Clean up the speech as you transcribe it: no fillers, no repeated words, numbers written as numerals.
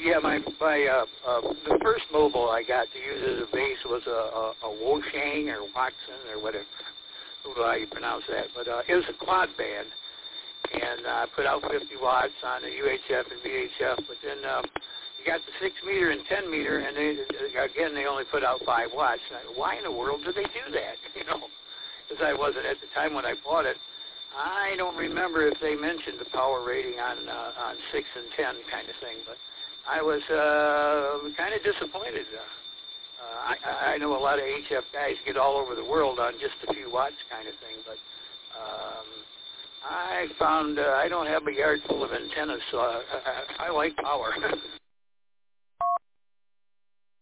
Yeah, the first mobile I got to use as a base was a Woshang or Watson or whatever, how you pronounce that. But it was a quad band, and I put out 50 watts on the UHF and VHF. But then you got the 6 meter and 10 meter, and they only put out 5 watts. Why in the world do they do that? Because I wasn't at the time when I bought it. I don't remember if they mentioned the power rating on 6 and 10 kind of thing, but I was kind of disappointed. I know a lot of HF guys get all over the world on just a few watts kind of thing, but I found I don't have a yard full of antennas, so I like power.